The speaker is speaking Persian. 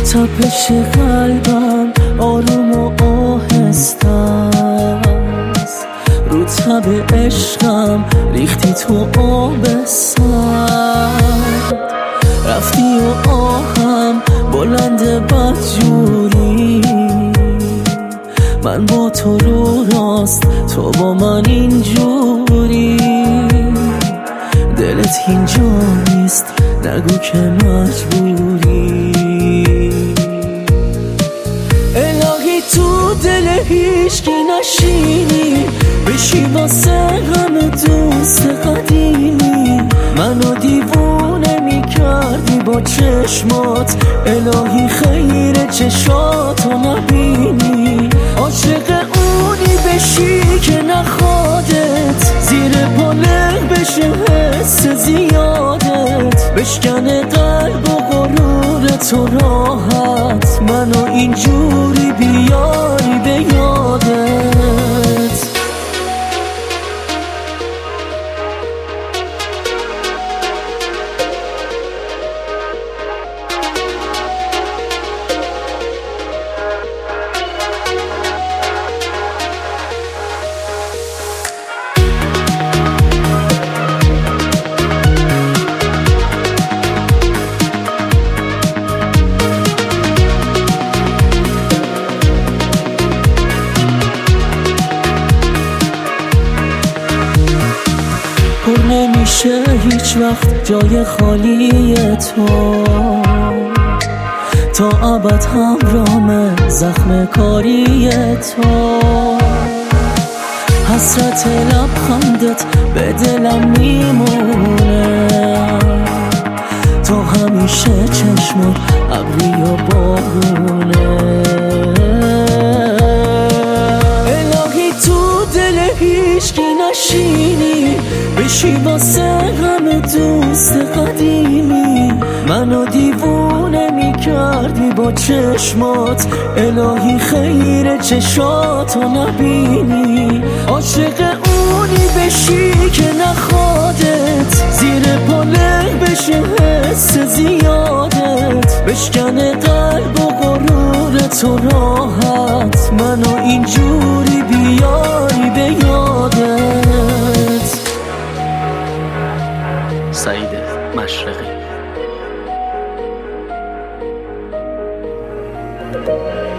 تپش قلبم آروم و آهسته است، رو تب عشقم ریختی تو آب سرد. رفتی و آهم بلند بدجوری، من با تو رو راست، تو با من اینجوری. دلت اینجا نیست، نگو که مجبوری. الهی تو دل هیچکی نشینی، بشی واسه غم دوست قدیمی. منو دیوونه میکردی با چشمات، الهی خیر چشاتو نبینی. عاشق اونی بشی که نخوادت، زیر پله بشه حس زیادت، بشکنه قلب و غرور تو راحت، منو اینجوری بیاری به یادت. پر نمیشه هیچ وقت جای خالی تو، تا ابد همرام زخم کاری تو. حسرت لبخندت به دلم میمونه، تا همیشه چشمت ابری و بارونه. الهی تو دل هیچکی نشینی، بشی واسه غم دوست قدیمی. منو دیوونه میکردی با چشمات، الهی خیر چشاتو نبینی. عاشق اونی بشی که نخوادت، زیر پله بشه حس زیادت، بشکنه قلب و غرور تو راحت، منو اینجوری بیاری به یادت. سعید مشرقی.